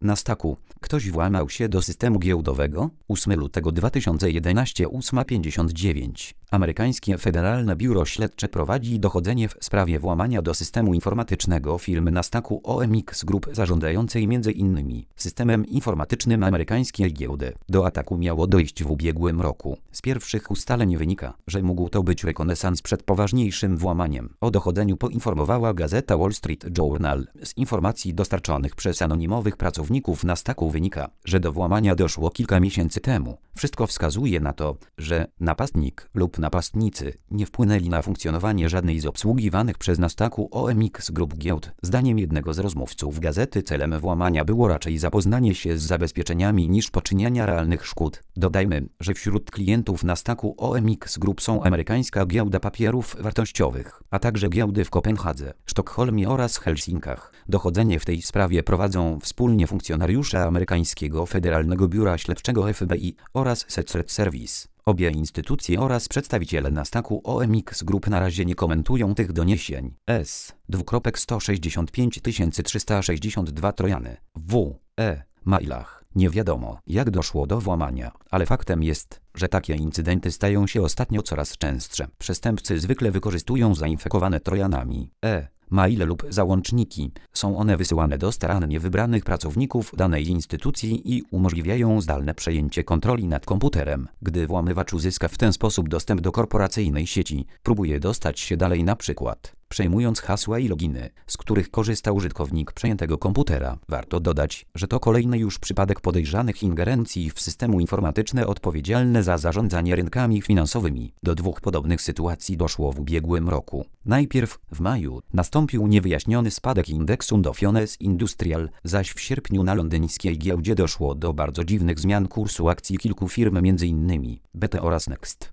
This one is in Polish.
Nasdaqu. Ktoś włamał się do systemu giełdowego? 8 lutego 2011 8:59. Amerykańskie Federalne Biuro Śledcze prowadzi dochodzenie w sprawie włamania do systemu informatycznego firmy Nasdaqu OMX Group zarządzającej m.in. systemem informatycznym amerykańskiej giełdy. Do ataku miało dojść w ubiegłym roku. Z pierwszych ustaleń wynika, że mógł to być rekonesans przed poważniejszym włamaniem. O dochodzeniu poinformowała gazeta Wall Street Journal. Z informacji dostarczonych przez anonimowych pracowników Nasdaqu wynika, że do włamania doszło kilka miesięcy temu. Wszystko wskazuje na to, że napastnik lub napastnicy nie wpłynęli na funkcjonowanie żadnej z obsługiwanych przez Nasdaqu OMX Group giełd. Zdaniem jednego z rozmówców gazety celem włamania było raczej zapoznanie się z zabezpieczeniami niż poczyniania realnych szkód. Dodajmy, że wśród klientów Nasdaqu OMX Group są amerykańska giełda papierów wartościowych, a także giełdy w Kopenhadze, Sztokholmie oraz Helsinkach. Dochodzenie w tej sprawie prowadzą wspólnie funkcjonariusze amerykańskiego Federalnego Biura Śledczego FBI oraz Secret Service. Obie instytucje oraz przedstawiciele Nasdaqu OMX Group na razie nie komentują tych doniesień. S. 165 362 trojany. Mailach. Nie wiadomo, jak doszło do włamania, ale faktem jest, że takie incydenty stają się ostatnio coraz częstsze. Przestępcy zwykle wykorzystują zainfekowane trojanami maile lub załączniki. Są one wysyłane do starannie wybranych pracowników danej instytucji i umożliwiają zdalne przejęcie kontroli nad komputerem. Gdy włamywacz uzyska w ten sposób dostęp do korporacyjnej sieci, próbuje dostać się dalej na przykład przejmując hasła i loginy, z których korzysta użytkownik przejętego komputera. Warto dodać, że to kolejny już przypadek podejrzanych ingerencji w systemy informatyczne odpowiedzialne za zarządzanie rynkami finansowymi. Do dwóch podobnych sytuacji doszło w ubiegłym roku. Najpierw w maju nastąpił niewyjaśniony spadek indeksu Dow Jones Industrial, zaś w sierpniu na londyńskiej giełdzie doszło do bardzo dziwnych zmian kursu akcji kilku firm m.in. BT oraz Next.